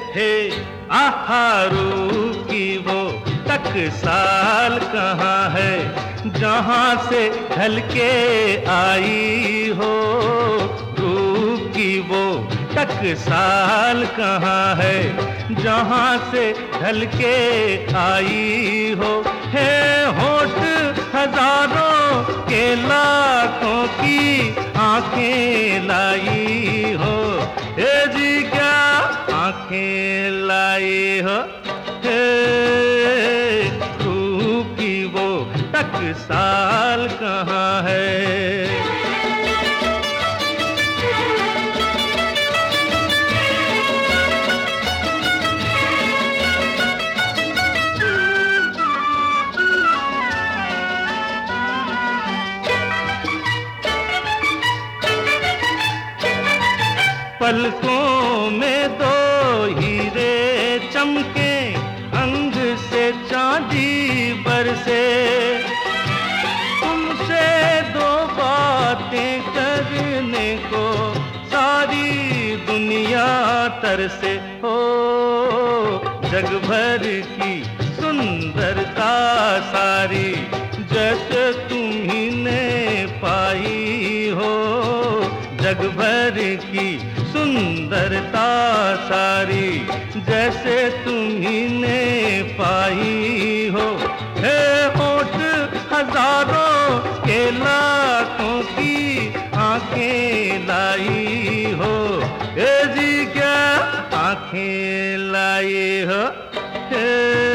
हे आहारू की वो टकसाल कहाँ है, जहाँ से ढल के आई हो। रूप की वो टकसाल कहाँ है, जहाँ से ढल के आई हो। है होठ हजारों के लाखों की आंखें लाई हो। हे जी क्या आंखें लाई हो। हे रूप की वो टकसाल कहाँ है। पलकों में दो हीरे चमके, अंग से चांदी बरसे। तुमसे दो बातें करने को सारी दुनिया तरसे हो। जग भर की सुंदरता सारी जैसे तुम्ही पाई हो। जग भर की सुंदरता सारी जैसे तुम्ही पाई हो। हे होठ हजारों के लाखों की आंखें लाई हो। हे जी क्या आंखें लाई हो। हे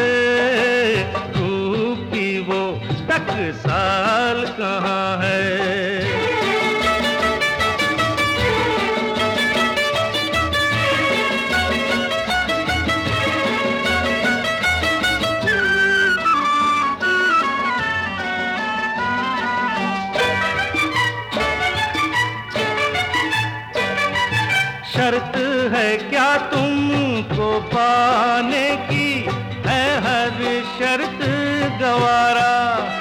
रूप की वो टकसाल कहाँ है। शर्त है क्या तुमको पाने की, है हर शर्त गवारा।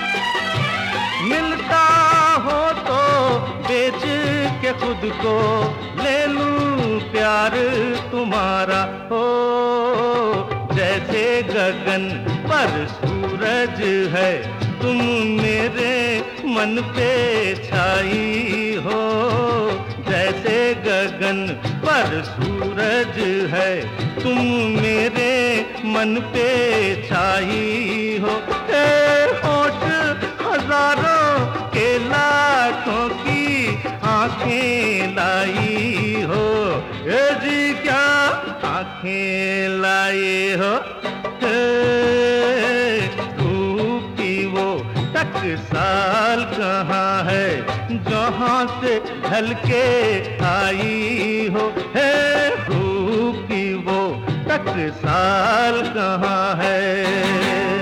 मिलता हो तो बेच के खुद को ले लूं प्यार तुम्हारा। हो जैसे गगन पर सूरज है, तुम मेरे मन पे छाई हो। जैसे गगन पर सूरज है, तुम मेरे मन पे छाई हो। होठ हजारों के लाखों की आंखें लाई हो। ये जी क्या आंखें लाई हो। रूप की वो टकसाल कहाँ है, जहाँ से ढल के आई हो। है रूप की वो टकसाल कहाँ है।